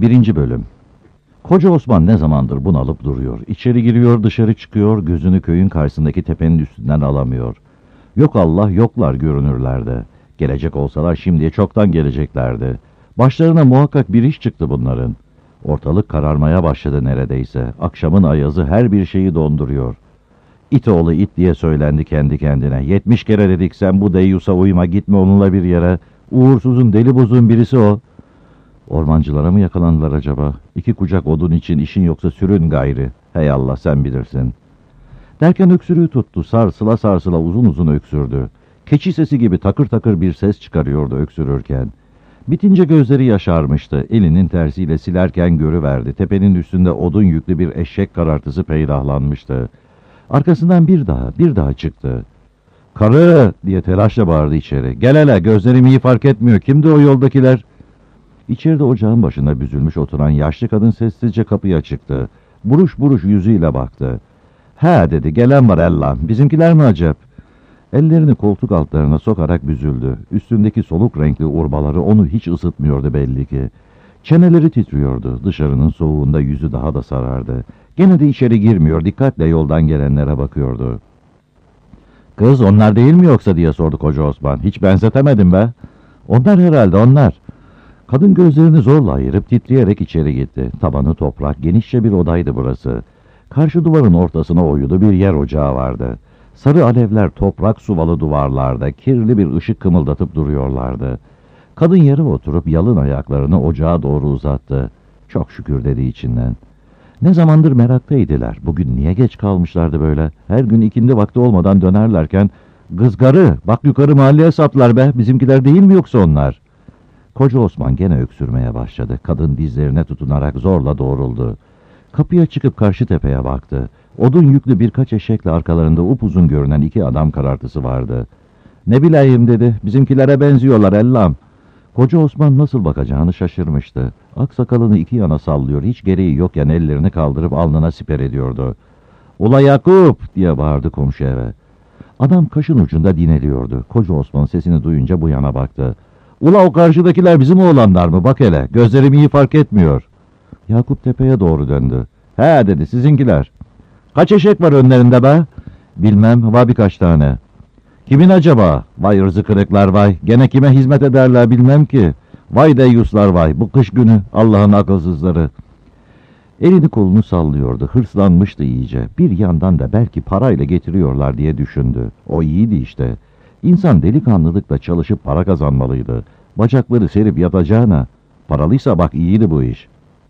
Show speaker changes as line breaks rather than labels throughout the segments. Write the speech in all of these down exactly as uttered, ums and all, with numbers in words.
Birinci bölüm. Koca Osman ne zamandır bunalıp duruyor. İçeri giriyor, dışarı çıkıyor, gözünü köyün karşısındaki tepenin üstünden alamıyor. Yok Allah, yoklar görünürlerdi. Gelecek olsalar şimdiye çoktan geleceklerdi. Başlarına muhakkak bir iş çıktı bunların. Ortalık kararmaya başladı neredeyse. Akşamın ayazı her bir şeyi donduruyor. İt oğlu it diye söylendi kendi kendine. Yetmiş kere dedik sen bu deyyusa uyma, gitme onunla bir yere. Uğursuzun, deli bozun birisi o. Ormancılara mı yakalandılar acaba? İki kucak odun için işin yoksa sürün gayri. Hey Allah, sen bilirsin. Derken öksürüğü tuttu. Sarsıla sarsıla uzun uzun öksürdü. Keçi sesi gibi takır takır bir ses çıkarıyordu öksürürken. Bitince gözleri yaşarmıştı. Elinin tersiyle silerken görüverdi. Tepenin üstünde odun yüklü bir eşek karartısı peydahlanmıştı. Arkasından bir daha, bir daha çıktı. "Karı!" diye telaşla bağırdı içeri. "Gel hele, gözlerim iyi fark etmiyor. Kimdi o yoldakiler?" İçeride ocağın başında büzülmüş oturan yaşlı kadın sessizce kapıya çıktı. Buruş buruş yüzüyle baktı. "He," dedi, "gelen var ellam. Bizimkiler mi acep?" Ellerini koltuk altlarına sokarak büzüldü. Üstündeki soluk renkli urbaları onu hiç ısıtmıyordu belli ki. Çeneleri titriyordu. Dışarının soğuğunda yüzü daha da sarardı. Gene de içeri girmiyor, dikkatle yoldan gelenlere bakıyordu. "Kız, onlar değil mi yoksa?" diye sordu Koca Osman. "Hiç benzetemedim be." "Onlar herhalde, onlar." Kadın gözlerini zorla ayırıp titreyerek içeri gitti. Tabanı toprak, genişçe bir odaydı burası. Karşı duvarın ortasına oyulu bir yer ocağı vardı. Sarı alevler toprak suvalı duvarlarda kirli bir ışık kımıldatıp duruyorlardı. Kadın yere oturup yalın ayaklarını ocağa doğru uzattı. "Çok şükür," dedi içinden. Ne zamandır meraktaydılar. Bugün niye geç kalmışlardı böyle? Her gün ikindi vakti olmadan dönerlerken, "Kızgarı, bak yukarı mahalleye saptılar be, bizimkiler değil mi yoksa onlar?" Koca Osman gene öksürmeye başladı. Kadın dizlerine tutunarak zorla doğruldu. Kapıya çıkıp karşı tepeye baktı. Odun yüklü birkaç eşekle arkalarında upuzun görünen iki adam karartısı vardı. "Ne bileyim," dedi, "bizimkilere benziyorlar ellam." Koca Osman nasıl bakacağını şaşırmıştı. Aksakalını iki yana sallıyor, hiç gereği yokken ellerini kaldırıp alnına siper ediyordu. "Ula Yakup!" diye bağırdı komşu eve. Adam kaşın ucunda dineliyordu. Koca Osman sesini duyunca bu yana baktı. "Ula o karşıdakiler bizim oğlanlar mı? Bak hele, gözlerim iyi fark etmiyor." Yakup tepeye doğru döndü. "He," dedi, "sizinkiler." "Kaç eşek var önlerinde be?" "Bilmem, var birkaç tane." "Kimin acaba?" "Vay ırzı kırıklar vay, gene kime hizmet ederler bilmem ki." "Vay deyyuslar vay, bu kış günü, Allah'ın akılsızları." Elini kolunu sallıyordu, hırslanmıştı iyice. Bir yandan da belki parayla getiriyorlar diye düşündü. O iyiydi işte. İnsan delikanlılıkla çalışıp para kazanmalıydı. Bacakları serip yatacağına. Paralıysa bak iyiydi bu iş.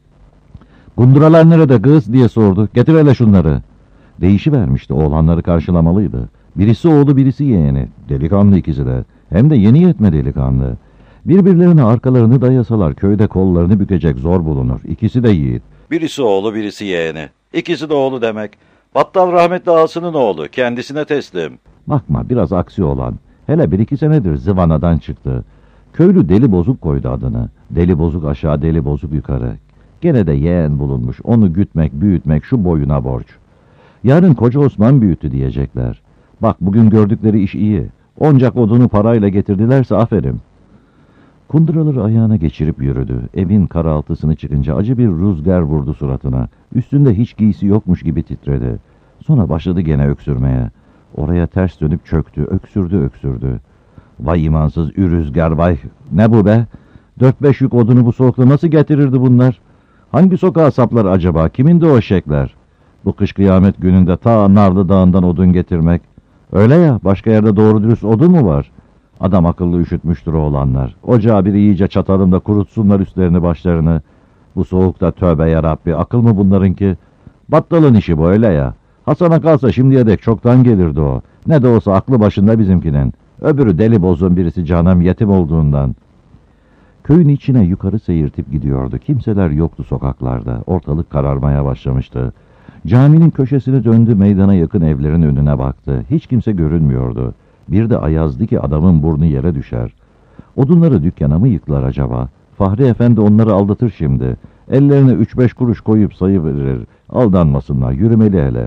"Kunduralar nerede kız?" diye sordu. "Getir hele şunları." Değişivermişti, oğlanları karşılamalıydı. Birisi oğlu, birisi yeğeni. Delikanlı ikisi de. Hem de yeni yetme delikanlı. Birbirlerine arkalarını dayasalar köyde kollarını bükecek zor bulunur. İkisi de yiğit. Birisi oğlu, birisi yeğeni. İkisi de oğlu demek. Battal rahmetli ağasının oğlu, kendisine teslim. Bakma, biraz aksi olan. Hele bir iki senedir zıvanadan çıktı. Köylü Deli Bozuk koydu adını. Deli Bozuk aşağı, Deli Bozuk yukarı. Gene de yeğen bulunmuş. Onu gütmek, büyütmek şu boyuna borç. Yarın Koca Osman büyüttü diyecekler. Bak, bugün gördükleri iş iyi. Oncak odunu parayla getirdilerse aferin. Kunduraları ayağına geçirip yürüdü. Evin karaltısını çıkınca acı bir rüzgar vurdu suratına. Üstünde hiç giysi yokmuş gibi titredi. Sonra başladı gene öksürmeye. Oraya ters dönüp çöktü, öksürdü öksürdü. "Vay imansız ürüzgar vay! Ne bu be? Dört beş yük odunu bu soğukta nasıl getirirdi bunlar? Hangi sokağa saplar acaba? Kimindi o eşekler? Bu kış kıyamet gününde ta Narlı Dağı'ndan odun getirmek. Öyle ya, başka yerde doğru dürüst odun mu var? Adam akıllı üşütmüştür oğlanlar. Ocağı bir iyice çatalım da kurutsunlar üstlerini başlarını. Bu soğukta tövbe yarabbi, akıl mı bunlarınki? Battalın işi bu, öyle ya. Hasan'a kalsa şimdiye dek çoktan gelirdi o. Ne de olsa aklı başında bizimkinin. Öbürü deli bozun birisi, canım yetim olduğundan." Köyün içine yukarı seyirtip gidiyordu. Kimseler yoktu sokaklarda. Ortalık kararmaya başlamıştı. Caminin köşesine döndü, meydana yakın evlerin önüne baktı. Hiç kimse görünmüyordu. Bir de ayazdı ki adamın burnu yere düşer. Odunları dükkana mı yıktılar acaba? Fahri Efendi onları aldatır şimdi. Ellerine üç beş kuruş koyup sayıverir. Aldanmasınlar, yürümeli hele.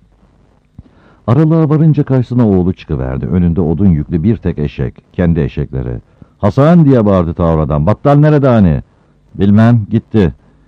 Aralığa varınca karşısına oğlu çıkıverdi. Önünde odun yüklü bir tek eşek. Kendi eşekleri. "Hasan!" diye bağırdı tavradan. "Battal nerede hani?" "Bilmem, gitti."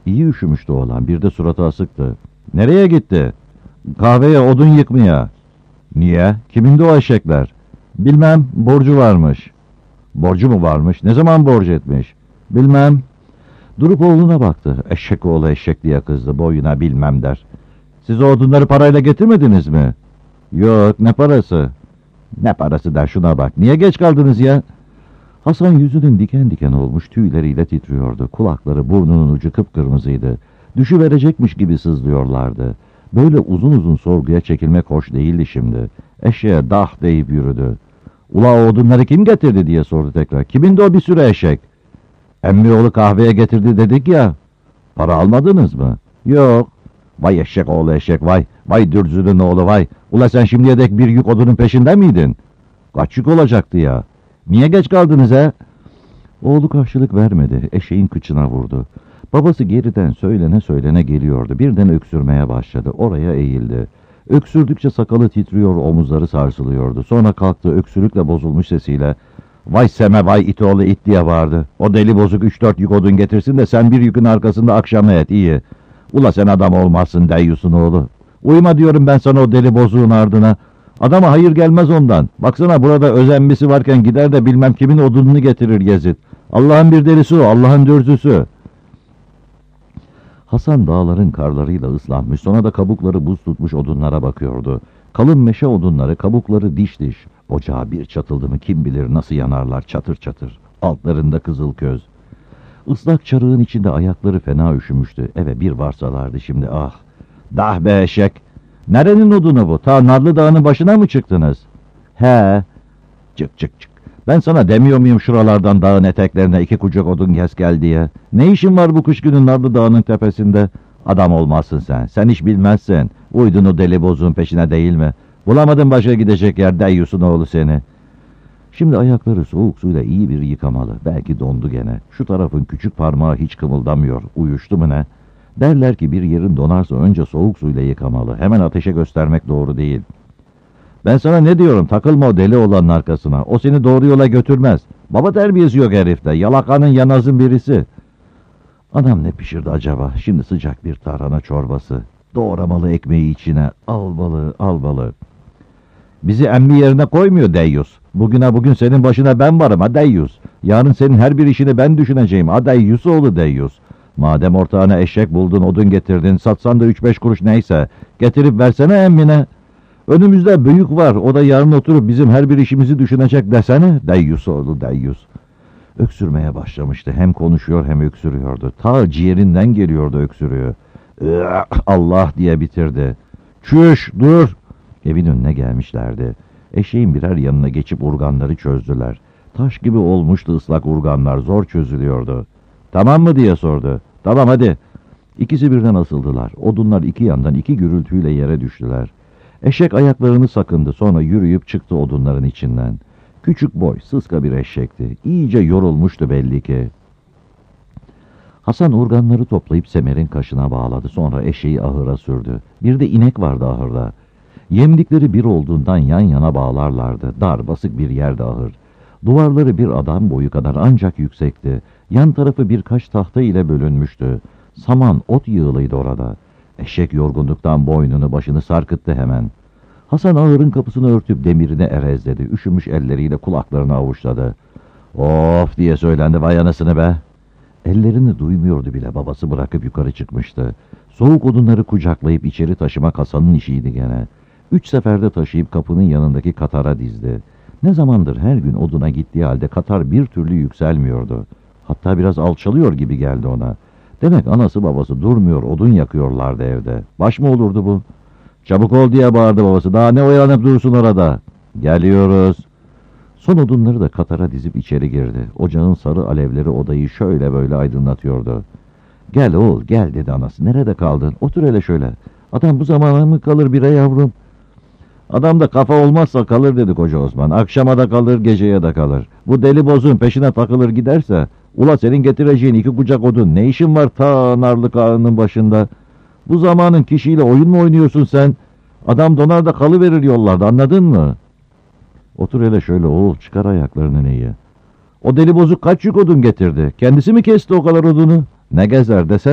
İyi üşümüştü oğlan, bir de suratı asıktı. Nereye gitti? Kahveye odun yıkmaya. Niye? Kimindi o eşekler? Bilmem, borcu varmış. Borcu mu varmış? Ne zaman borç etmiş? Bilmem. Durup oğluna baktı. Eşek oğlu eşek diye kızdı, boyuna bilmem der. Siz o odunları parayla getirmediniz mi? Yok, ne parası? Ne parası der, şuna bak. Niye geç kaldınız ya? Hasan yüzünün diken diken olmuş, tüyleriyle titriyordu. Kulakları, burnunun ucu kıpkırmızıydı. Düşüverecekmiş gibi sızlıyorlardı. Böyle uzun uzun sorguya çekilmek hoş değildi şimdi. Eşeğe dah deyip yürüdü. Ula o odunları kim getirdi diye sordu tekrar. Kimindi o bir sürü eşek? Emmi oğlu kahveye getirdi dedik ya. Para almadınız mı? Yok. Vay eşek oğlu eşek vay. Vay dürzünün oğlu vay. Ula sen şimdiye dek bir yük odunun peşinde miydin? Kaç yük olacaktı ya? Niye geç kaldınız he? Oğlu karşılık vermedi. Eşeğin kıçına vurdu. Babası geriden söylene söylene geliyordu. Birden öksürmeye başladı. Oraya eğildi. Öksürdükçe sakalı titriyor, omuzları sarsılıyordu. Sonra kalktı, öksürükle bozulmuş sesiyle "Vay Seme vay it oğlu it" diye bağırdı. "O deli bozuk üç dört yük odun getirsin de sen bir yükün arkasında akşam et iyi. Ula sen adam olmazsın deyyusun oğlu. Uyma diyorum ben sana o deli bozuğun ardına. Adama hayır gelmez ondan. Baksana burada özenmesi varken gider de bilmem kimin odununu getirir gezit. Allah'ın bir delisi o, Allah'ın dürzüsü." Hasan dağların karlarıyla ıslanmış, sonra da kabukları buz tutmuş odunlara bakıyordu. Kalın meşe odunları, kabukları diş diş. Ocağa bir çatıldı mı kim bilir nasıl yanarlar çatır çatır. Altlarında kızıl köz. Islak çarığın içinde ayakları fena üşümüştü. Eve bir varsalardı şimdi ah. Dah be eşek. Nerenin odunu bu? Ta Narlı Dağı'nın başına mı çıktınız? He. Çık çık çık. Ben sana demiyor muyum şuralardan dağın eteklerine iki kucak odun kes gel diye? Ne işin var bu kış günü Narlı Dağı'nın tepesinde? Adam olmazsın sen. Sen hiç bilmezsin. Uydun o deli bozuğun peşine değil mi? Bulamadın başka gidecek yer deyyusun oğlu seni. Şimdi ayakları soğuk suyla iyi bir yıkamalı. Belki dondu gene. Şu tarafın küçük parmağı hiç kımıldamıyor. Uyuştu mu ne? Derler ki bir yerin donarsa önce soğuk suyla yıkamalı. Hemen ateşe göstermek doğru değil. Ben sana ne diyorum, takılma o deli olanın arkasına. O seni doğru yola götürmez. Baba terbiyesi yok herifte. Yalakanın yanazın birisi. Adam ne pişirdi acaba? Şimdi sıcak bir tarhana çorbası. Doğramalı ekmeği içine. Al balığı, al balığı. Bizi emmi yerine koymuyor deyyus. Bugüne bugün senin başına ben varım ha deyyus. Yarın senin her bir işini ben düşüneceğim ha deyyus oğlu deyyus. Madem ortağına eşek buldun, odun getirdin, satsan da üç beş kuruş neyse, getirip versene emmine. Önümüzde büyük var, o da yarın oturup bizim her bir işimizi düşünecek desene, deyyus oğlu deyyus. Öksürmeye başlamıştı, hem konuşuyor hem öksürüyordu. Ta ciğerinden geliyordu öksürüğü. Allah diye bitirdi. Çüş, dur! Evin önüne gelmişlerdi. Eşeğin birer yanına geçip urganları çözdüler. Taş gibi olmuştu ıslak urganlar, zor çözülüyordu. Tamam mı diye sordu. Tamam hadi. İkisi birden asıldılar. Odunlar iki yandan iki gürültüyle yere düştüler. Eşek ayaklarını sakındı, sonra yürüyüp çıktı odunların içinden. Küçük boy, sıska bir eşekti. İyice yorulmuştu belli ki. Hasan urganları toplayıp Semer'in kaşına bağladı. Sonra eşeği ahıra sürdü. Bir de inek vardı ahırda. Yemlikleri bir olduğundan yan yana bağlarlardı. Dar, basık bir yerde ahır. Duvarları bir adam boyu kadar ancak yüksekti. Yan tarafı birkaç tahta ile bölünmüştü. Saman, ot yığılıydı orada. Eşek yorgunluktan boynunu başını sarkıttı hemen. Hasan ağırın kapısını örtüp demirine erezledi. Üşümüş elleriyle kulaklarını avuçladı. Of diye söylendi, vay anasını be. Ellerini duymuyordu bile, babası bırakıp yukarı çıkmıştı. Soğuk odunları kucaklayıp içeri taşımak Hasan'ın işiydi gene. Üç seferde taşıyıp kapının yanındaki katara dizdi. Ne zamandır her gün oduna gittiği halde katar bir türlü yükselmiyordu. Hatta biraz alçalıyor gibi geldi ona. Demek anası babası durmuyor, odun yakıyorlardı evde. Baş mı olurdu bu? Çabuk ol diye bağırdı babası. Daha ne oyalanıp dursun orada? Geliyoruz. Son odunları da katara dizip içeri girdi. Ocağın sarı alevleri odayı şöyle böyle aydınlatıyordu. Gel oğul gel dedi anası. Nerede kaldın? Otur hele şöyle. Adam bu zamana mı kalır bire yavrum? Adam da kafa olmazsa kalır dedi koca Osman. Akşama da kalır, geceye de kalır. Bu deli bozuğun peşine takılır giderse, ula senin getireceğin iki kucak odun ne işin var ta Narlık Ağa'nın başında? Bu zamanın kişiyle oyun mu oynuyorsun sen? Adam donar da kalıverir yollarda, anladın mı? Otur hele şöyle oğul, çıkar ayaklarını neyi? O deli bozuk kaç yük odun getirdi? Kendisi mi kesti o kadar odunu? Ne gezer desene.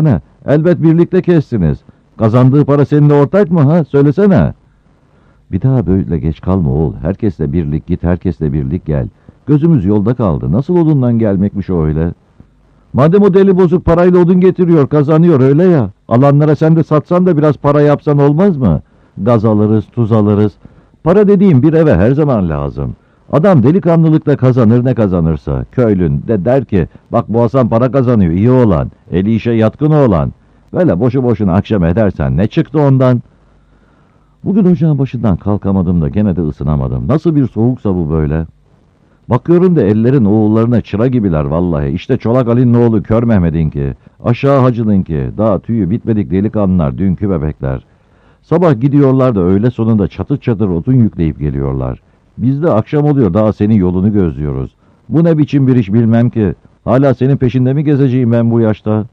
Elbet birlikte kestiniz. Kazandığı para seninle ortak mı ha? Söylesene. Bir daha böyle geç kalma oğul. Herkesle birlik git, herkesle birlik gel. Gözümüz yolda kaldı. Nasıl odundan gelmekmiş o öyle? Madem o deli bozuk parayla odun getiriyor, kazanıyor öyle ya. Alanlara sen de satsan da biraz para yapsan olmaz mı? Gaz alırız, tuz alırız. Para dediğim bir eve her zaman lazım. Adam delikanlılıkla kazanır ne kazanırsa. Köylün de der ki, bak bu Hasan para kazanıyor, iyi olan, eli işe yatkın olan. Böyle boşu boşuna akşam edersen ne çıktı ondan? Bugün ocağın başından kalkamadım da gene de ısınamadım. Nasıl bir soğuksa bu böyle? Bakıyorum da ellerin oğullarına çıra gibiler vallahi. İşte Çolak Ali'nin oğlu Kör Mehmet'inki, Aşağı Hacı'nınki, daha tüyü bitmedik delikanlılar, dünkü bebekler. Sabah gidiyorlar da öğle sonunda çatır çatır odun yükleyip geliyorlar. Biz de akşam oluyor, daha senin yolunu gözlüyoruz. Bu ne biçim bir iş bilmem ki. Hala senin peşinde mi gezeceğim ben bu yaşta?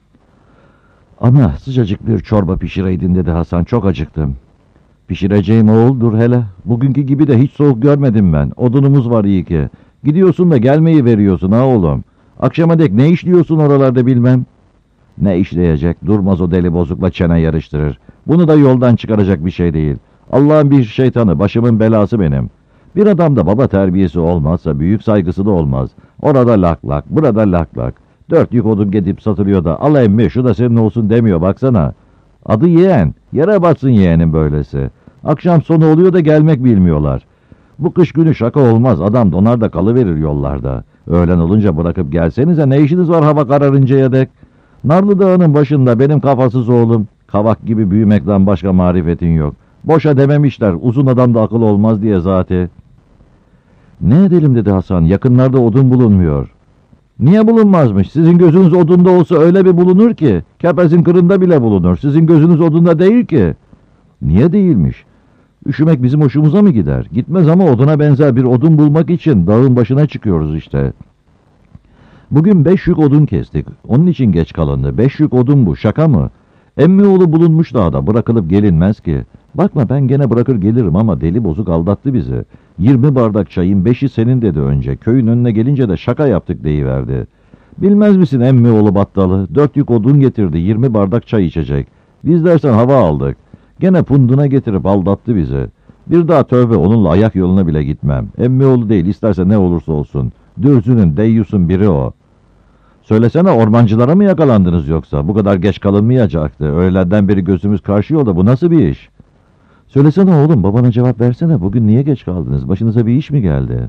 Ana, sıcacık bir çorba pişireydin dedi Hasan, çok acıktım. Pişireceğim oğul, dur hele. Bugünkü gibi de hiç soğuk görmedim ben. Odunumuz var iyi ki. Gidiyorsun da gelmeyi veriyorsun ha oğlum. Akşama dek ne işliyorsun oralarda bilmem. Ne işleyecek? Durmaz o deli bozukla çene yarıştırır. Bunu da yoldan çıkaracak bir şey değil. Allah'ın bir şeytanı, başımın belası benim. Bir adamda baba terbiyesi olmazsa büyük saygısı da olmaz. Orada lak lak, burada lak lak. Dört yük odun gidip satılıyor da al emmi şu da senin olsun demiyor baksana. Adı yeğen. Yere batsın yeğenin böylesi. Akşam sonu oluyor da gelmek bilmiyorlar. Bu kış günü şaka olmaz. Adam donar da kalıverir yollarda. Öğlen olunca bırakıp gelsenize, ne işiniz var hava kararıncaya dek? Narlı Dağı'nın başında benim kafasız oğlum. Kavak gibi büyümekten başka marifetin yok. Boşa dememişler. Uzun adamda akıl olmaz diye zaten. Ne edelim dedi Hasan. Yakınlarda odun bulunmuyor. Niye bulunmazmış? Sizin gözünüz odunda olsa öyle bir bulunur ki. Kepezin kırında bile bulunur. Sizin gözünüz odunda değil ki. Niye değilmiş? Üşümek bizim hoşumuza mı gider? Gitmez ama oduna benzer bir odun bulmak için dağın başına çıkıyoruz işte. Bugün beş yük odun kestik. Onun için geç kalındı. Beş yük odun bu. Şaka mı? Emmioğlu bulunmuş dağda. Bırakılıp gelinmez ki. Bakma ben gene bırakır gelirim ama deli bozuk aldattı bizi. Yirmi bardak çayın beşi senin dedi önce. Köyün önüne gelince de şaka yaptık deyiverdi. Bilmez misin Emmioğlu battalı? Dört yük odun getirdi. Yirmi bardak çay içecek. Biz dersen hava aldık. Gene punduna getirip aldattı bizi. Bir daha tövbe, onunla ayak yoluna bile gitmem. Emmioğlu değil, isterse ne olursa olsun. Dürzünün, deyyusun biri o. Söylesene, ormancılara mı yakalandınız yoksa? Bu kadar geç kalınmayacaktı. Öğleden beri gözümüz karşı yolda. Bu nasıl bir iş? Söylesene oğlum, babana cevap versene. Bugün niye geç kaldınız? Başınıza bir iş mi geldi?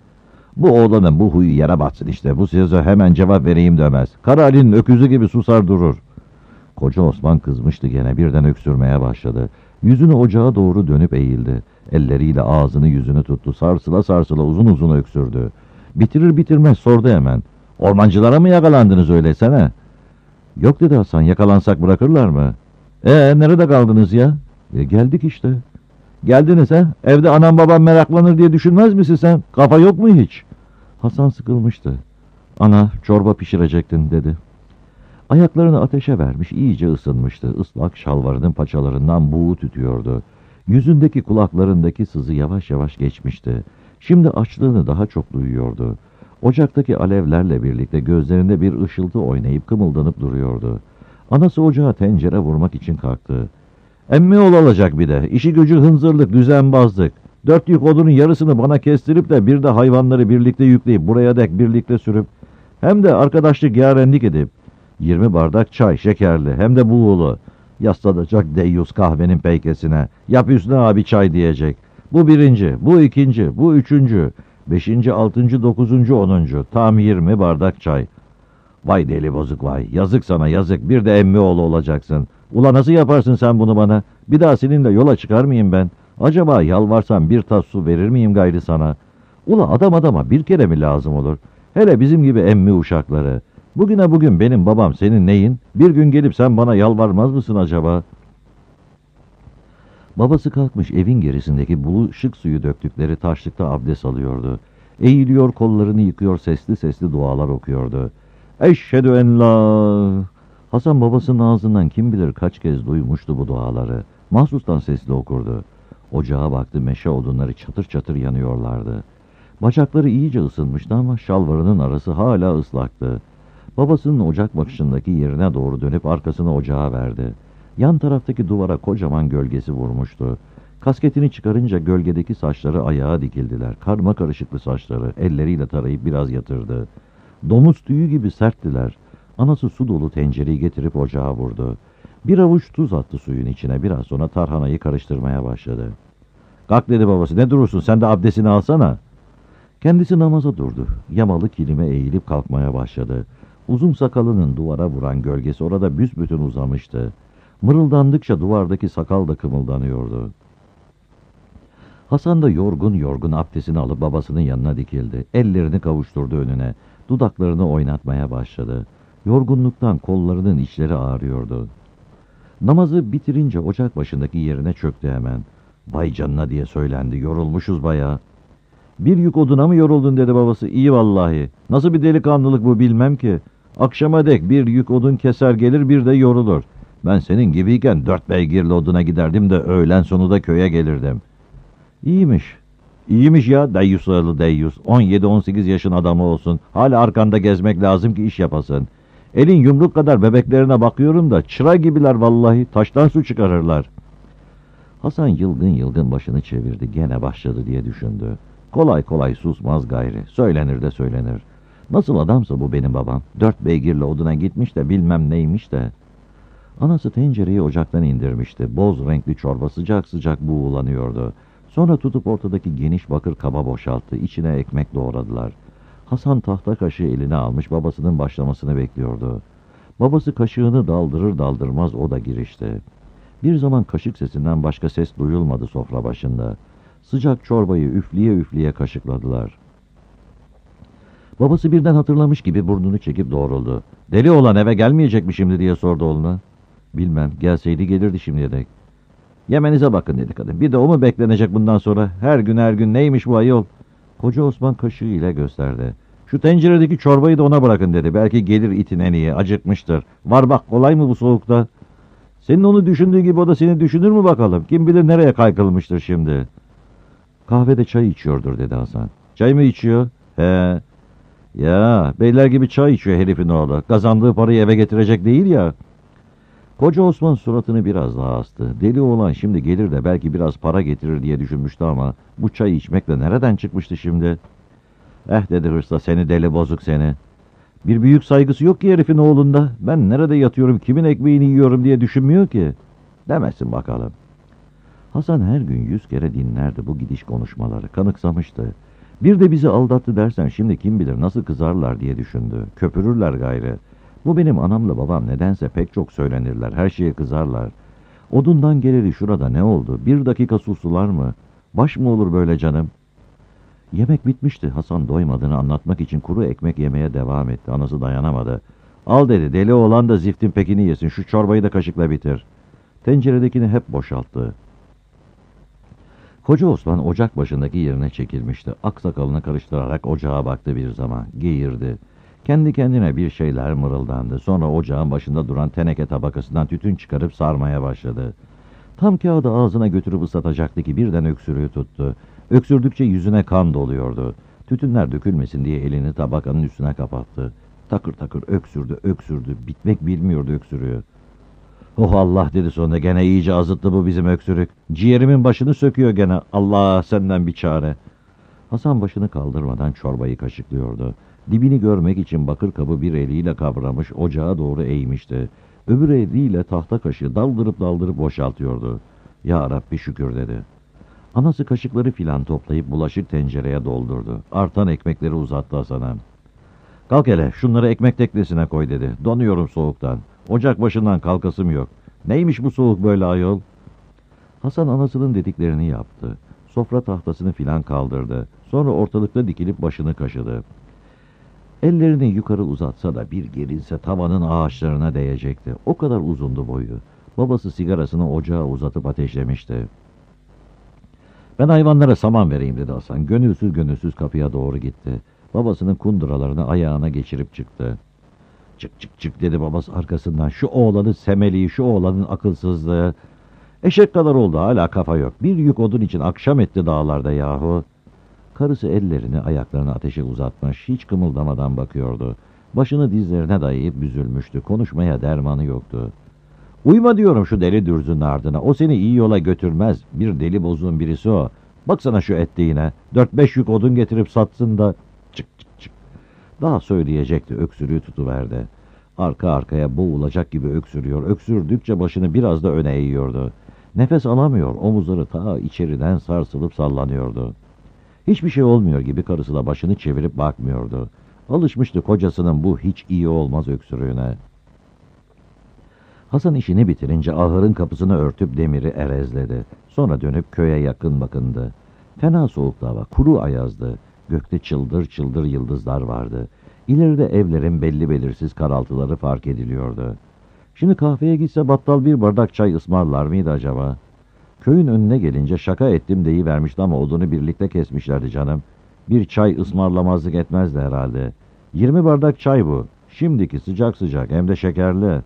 Bu oğlanın bu huyu yere batsın işte. Bu söze hemen cevap vereyim demez. Kara Ali'nin öküzü gibi susar durur. Koca Osman kızmıştı gene. Birden öksürmeye başladı. Yüzünü ocağa doğru dönüp eğildi. Elleriyle ağzını yüzünü tuttu. Sarsıla sarsıla uzun uzun öksürdü. Bitirir bitirmez sordu hemen. Ormancılara mı yakalandınız öylesene? Yok dedi Hasan, yakalansak bırakırlar mı? Ee nerede kaldınız ya? E, geldik işte. Geldiniz ha? Evde anam babam meraklanır diye düşünmez misin sen? Kafa yok mu hiç? Hasan sıkılmıştı. Ana çorba pişirecektin dedi. Ayaklarını ateşe vermiş, iyice ısınmıştı. Islak şalvarının paçalarından buğu tütüyordu. Yüzündeki kulaklarındaki sızı yavaş yavaş geçmişti. Şimdi açlığını daha çok duyuyordu. Ocaktaki alevlerle birlikte gözlerinde bir ışıltı oynayıp kımıldanıp duruyordu. Anası ocağa tencere vurmak için kalktı. Emmi ol olacak bir de. İşi gücü hınzırlık, düzenbazlık. Dört yük odunun yarısını bana kestirip de bir de hayvanları birlikte yükleyip buraya dek birlikte sürüp hem de arkadaşlık yarenlik edip yirmi bardak çay şekerli hem de buğulu yaslanacak deyyus kahvenin peykesine. Yap üstüne abi çay diyecek. Bu birinci, bu ikinci, bu üçüncü, beşinci, altıncı, dokuzuncu, onuncu. Tam yirmi bardak çay. Vay deli bozuk vay. Yazık sana yazık. Bir de emmi oğlu olacaksın. Ula nasıl yaparsın sen bunu bana? Bir daha seninle yola çıkar mıyım ben? Acaba yalvarsam bir tas su verir miyim gayrı sana? Ula adam adama bir kere mi lazım olur? Hele bizim gibi emmi uşakları. Bugüne bugün benim babam senin neyin? Bir gün gelip sen bana yalvarmaz mısın acaba? Babası kalkmış evin gerisindeki bulaşık suyu döktükleri taşlıkta abdest alıyordu. Eğiliyor, kollarını yıkıyor, sesli sesli dualar okuyordu. Eşhedü en la... Hasan babasının ağzından kim bilir kaç kez duymuştu bu duaları. Mahsustan sesli okurdu. Ocağa baktı, meşe odunları çatır çatır yanıyorlardı. Bacakları iyice ısınmıştı ama şalvarının arası hala ıslaktı. Babasının ocak başındaki yerine doğru dönüp arkasını ocağa verdi. Yan taraftaki duvara kocaman gölgesi vurmuştu. Kasketini çıkarınca gölgedeki saçları ayağa dikildiler. Karma karışıklı saçları elleriyle tarayıp biraz yatırdı. Domuz tüyü gibi serttiler. Anası su dolu tencereyi getirip ocağa vurdu. Bir avuç tuz attı suyun içine, biraz sonra tarhanayı karıştırmaya başladı. Kalk dedi babası, ne durursun, sen de abdestini alsana. Kendisi namaza durdu. Yamalı kilime eğilip kalkmaya başladı. Uzun sakalının duvara vuran gölgesi orada büsbütün uzamıştı. Mırıldandıkça duvardaki sakal da kımıldanıyordu. Hasan da yorgun yorgun abdestini alıp babasının yanına dikildi. Ellerini kavuşturdu önüne. Dudaklarını oynatmaya başladı. Yorgunluktan kollarının içleri ağrıyordu. Namazı bitirince ocak başındaki yerine çöktü hemen. Vay canına diye söylendi. Yorulmuşuz bayağı. Bir yük oduna mı yoruldun dedi babası. İyi vallahi. Nasıl bir delikanlılık bu bilmem ki. Akşama dek bir yük odun keser gelir, bir de yorulur. Ben senin gibiyken dört beygirli oduna giderdim de öğlen sonu da köye gelirdim. İyiymiş. İyiymiş ya, deyyus oğlu deyyus. on yedi on sekiz yaşın adamı olsun. Hala arkanda gezmek lazım ki iş yapasın. Elin yumruk kadar bebeklerine bakıyorum da çıra gibiler vallahi. Taştan su çıkarırlar. Hasan yılgın yılgın başını çevirdi. Gene başladı diye düşündü. Kolay kolay susmaz gayri. Söylenir de söylenir. Nasıl adamsa bu benim babam. Dört beygirle oduna gitmiş de bilmem neymiş de. Anası tencereyi ocaktan indirmişti. Boz renkli çorba sıcak sıcak buğulanıyordu. Sonra tutup ortadaki geniş bakır kaba boşalttı. İçine ekmek doğradılar. Hasan tahta kaşığı eline almış babasının başlamasını bekliyordu. Babası kaşığını daldırır daldırmaz o da girişti. Bir zaman kaşık sesinden başka ses duyulmadı sofra başında. Sıcak çorbayı üfleye üfleye kaşıkladılar. Babası birden hatırlamış gibi burnunu çekip doğruldu. Deli olan eve gelmeyecek mi şimdi diye sordu oğluna. Bilmem, gelseydi gelirdi şimdiye dek. Yemenize bakın dedi kadın. Bir de o mu beklenecek bundan sonra? Her gün her gün neymiş bu ayol? Koca Osman kaşığı ile gösterdi. Şu tenceredeki çorbayı da ona bırakın dedi. Belki gelir itin en iyi, acıkmıştır. Var bak, kolay mı bu soğukta? Senin onu düşündüğü gibi o da seni düşünür mü bakalım? Kim bilir nereye kaykılmıştır şimdi. Kahvede çay içiyordur dedi Hasan. Çay mı içiyor? He. Ya beyler gibi çay içiyor herifin oğlu. Kazandığı parayı eve getirecek değil ya. Koca Osman suratını biraz daha astı. Deli oğlan şimdi gelir de belki biraz para getirir diye düşünmüştü ama bu çay içmekle nereden çıkmıştı şimdi? Eh dedi hırsla, seni deli bozuk seni. Bir büyük saygısı yok ki herifin oğlunda. Ben nerede yatıyorum, kimin ekmeğini yiyorum diye düşünmüyor ki. Demesin bakalım. Hasan her gün yüz kere dinlerdi bu gidiş konuşmaları. Kanıksamıştı. Bir de bizi aldattı dersen şimdi kim bilir nasıl kızarlar diye düşündü. Köpürürler gayrı. Bu benim anamla babam nedense pek çok söylenirler. Her şeye kızarlar. Odundan geleli şurada ne oldu? Bir dakika sussular mı? Baş mı olur böyle canım? Yemek bitmişti. Hasan doymadığını anlatmak için kuru ekmek yemeye devam etti. Anası dayanamadı. Al dedi, deli oğlan da ziftin pekini yesin. Şu çorbayı da kaşıkla bitir. Tenceredekini hep boşalttı. Koca Osman ocak başındaki yerine çekilmişti. Aksakalını karıştırarak ocağa baktı bir zaman. Geğirdi. Kendi kendine bir şeyler mırıldandı. Sonra ocağın başında duran teneke tabakasından tütün çıkarıp sarmaya başladı. Tam kağıdı ağzına götürüp ıslatacaktı ki birden öksürüğü tuttu. Öksürdükçe yüzüne kan doluyordu. Tütünler dökülmesin diye elini tabakanın üstüne kapattı. Takır takır öksürdü, öksürdü. Bitmek bilmiyordu öksürüğü. Oh Allah dedi sonra, gene iyice azıttı bu bizim öksürük. Ciğerimin başını söküyor gene. Allah senden bir çare. Hasan başını kaldırmadan çorbayı kaşıklıyordu. Dibini görmek için bakır kabı bir eliyle kavramış, ocağa doğru eğmişti. Öbür eliyle tahta kaşığı daldırıp daldırıp boşaltıyordu. Ya Rabbi şükür dedi. Anası kaşıkları filan toplayıp bulaşık tencereye doldurdu. Artan ekmekleri uzattı Hasan'a. Kalk hele, şunları ekmek teknesine koy dedi. Donuyorum soğuktan. Ocak başından kalkasım yok. Neymiş bu soğuk böyle ayol? Hasan anasının dediklerini yaptı. Sofra tahtasını filan kaldırdı. Sonra ortalıkta dikilip başını kaşıdı. Ellerini yukarı uzatsa da bir gerilse tavanın ağaçlarına değecekti. O kadar uzundu boyu. Babası sigarasını ocağa uzatıp ateşlemişti. Ben hayvanlara saman vereyim dedi Hasan. Gönülsüz gönülsüz kapıya doğru gitti. Babasının kunduralarını ayağına geçirip çıktı. Çık çık çık dedi babası arkasından. Şu oğlanın semeliği, şu oğlanın akılsızlığı. Eşek kadar oldu, hala kafa yok. Bir yük odun için akşam etti dağlarda yahu. Karısı ellerini ayaklarını ateşe uzatmış, hiç kımıldamadan bakıyordu. Başını dizlerine dayayıp büzülmüştü. Konuşmaya dermanı yoktu. Uyma diyorum şu deli dürzünün ardına. O seni iyi yola götürmez. Bir deli bozuğun birisi o. Baksana şu ettiğine. Dört beş yük odun getirip satsın da... Çık çık çık. Daha söyleyecekti. Öksürüğü tutuverdi. Arka arkaya boğulacak gibi öksürüyor. Öksürdükçe başını biraz da öne eğiyordu. Nefes alamıyor. Omuzları ta içeriden sarsılıp sallanıyordu. Hiçbir şey olmuyor gibi karısına başını çevirip bakmıyordu. Alışmıştı kocasının bu hiç iyi olmaz öksürüğüne. Hasan işini bitirince ahırın kapısını örtüp demiri erezledi. Sonra dönüp köye yakın bakındı. Fena soğuktu hava, kuru ayazdı. Gökte çıldır çıldır yıldızlar vardı. İleride evlerin belli belirsiz karaltıları fark ediliyordu. Şimdi kahveye gitse battal bir bardak çay ısmarlar mıydı acaba? Köyün önüne gelince şaka ettim deyivermişti ama odunu birlikte kesmişlerdi canım. Bir çay ısmarlamazlık etmezdi herhalde. Yirmi bardak çay bu. Şimdiki sıcak sıcak hem de şekerli.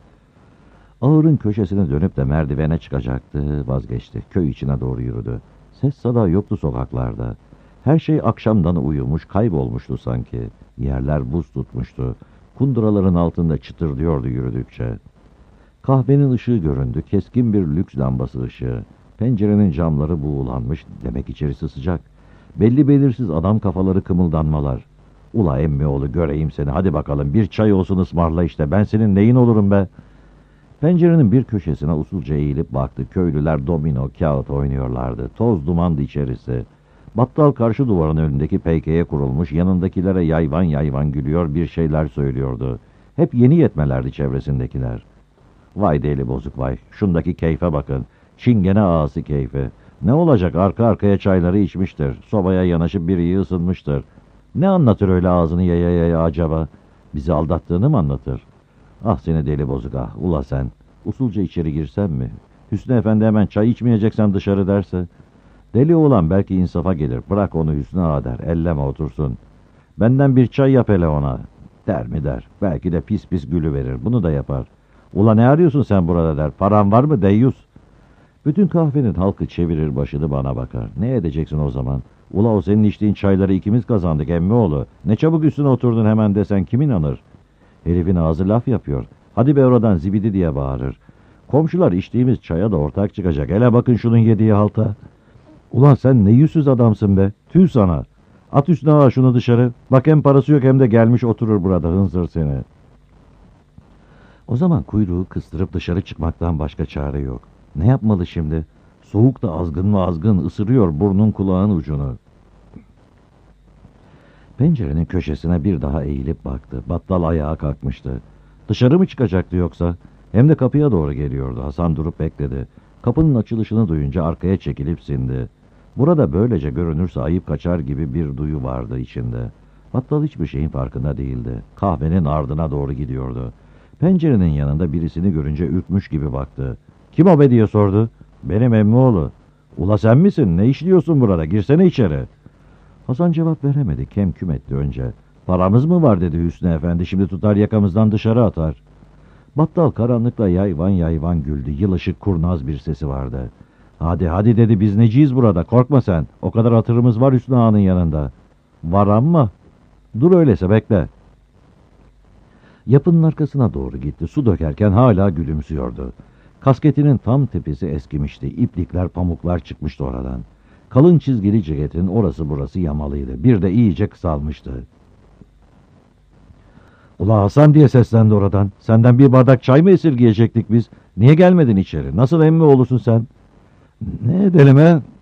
Ağırın köşesine dönüp de merdivene çıkacaktı, vazgeçti. Köy içine doğru yürüdü. Ses sada yoktu sokaklarda. Her şey akşamdan uyumuş, kaybolmuştu sanki. Yerler buz tutmuştu. Kunduraların altında çıtırdıyordu yürüdükçe. Kahvenin ışığı göründü, keskin bir lüks lambası ışığı. Pencerenin camları buğulanmış, demek içerisi sıcak. Belli belirsiz adam kafaları kımıldanmalar. Ula emmioğlu göreyim seni, hadi bakalım bir çay olsun ısmarla işte, ben senin neyin olurum be? Pencerenin bir köşesine usulca eğilip baktı. Köylüler domino, kağıt oynuyorlardı. Toz dumandı içerisi. Battal karşı duvarın önündeki peykeye kurulmuş, yanındakilere yayvan yayvan gülüyor, bir şeyler söylüyordu. Hep yeni yetmelerdi çevresindekiler. Vay deli bozuk vay, şundaki keyfe bakın. Çingene ağası keyfi. Ne olacak, arka arkaya çayları içmiştir. Sobaya yanaşıp bir iyi ısınmıştır. Ne anlatır öyle ağzını yaya yaya acaba? Bizi aldattığını mı anlatır? Ah seni deli bozuk ah, ula sen. Usulca içeri girsem mi? Hüsnü Efendi hemen çay içmeyeceksen dışarı derse. Deli oğlan belki insafa gelir. Bırak onu Hüsnü ağa der. Elleme otursun. Benden bir çay yap hele ona. Der mi der. Belki de pis pis gülü verir. Bunu da yapar. Ula ne arıyorsun sen burada der. Paran var mı deyyus? Bütün kahvenin halkı çevirir başını bana bakar. Ne edeceksin o zaman? Ula o senin içtiğin çayları ikimiz kazandık emmioğlu. Ne çabuk üstüne oturdun hemen desen kim inanır? Herifin ağzı laf yapıyor. Hadi be oradan zibidi diye bağırır. Komşular içtiğimiz çaya da ortak çıkacak. Hele bakın şunun yediği halta. Ulan sen ne yüzsüz adamsın be. Tüh sana. At üstüne ağa şunu dışarı. Bak hem parası yok hem de gelmiş oturur burada hınzır seni. O zaman kuyruğu kıstırıp dışarı çıkmaktan başka çare yok. Ne yapmalı şimdi? Soğuk da azgın mı azgın ısırıyor burnun kulağın ucunu. Pencerenin köşesine bir daha eğilip baktı. Battal ayağa kalkmıştı. Dışarı mı çıkacaktı yoksa? Hem de kapıya doğru geliyordu. Hasan durup bekledi. Kapının açılışını duyunca arkaya çekilip sindi. Burada böylece görünürse ayıp kaçar gibi bir duyu vardı içinde. Battal hiçbir şeyin farkında değildi. Kahvenin ardına doğru gidiyordu. Pencerenin yanında birisini görünce ürkmüş gibi baktı. Kim o be diye sordu. Benim emmioğlu. Ula sen misin? Ne işliyorsun burada? Girsene içeri. Hasan cevap veremedi. Kem küm etti önce. Paramız mı var dedi Hüsnü Efendi. Şimdi tutar yakamızdan dışarı atar. Battal karanlıkla yayvan yayvan güldü. Yılışık kurnaz bir sesi vardı. Hadi hadi dedi, biz neciyiz burada, korkma sen. O kadar hatırımız var Hüsnü Ağa'nın yanında. Var ama. Dur öyleyse bekle. Yapının arkasına doğru gitti. Su dökerken hala gülümsüyordu. Kasketinin tam tepesi eskimişti. İplikler pamuklar çıkmıştı oradan. Kalın çizgili ceketin orası burası yamalıydı. Bir de iyice kısalmıştı. Ula Hasan diye seslendi oradan. Senden bir bardak çay mı esirgeyecektik biz? Niye gelmedin içeri? Nasıl emmi oğlusun sen? Ne edelim he?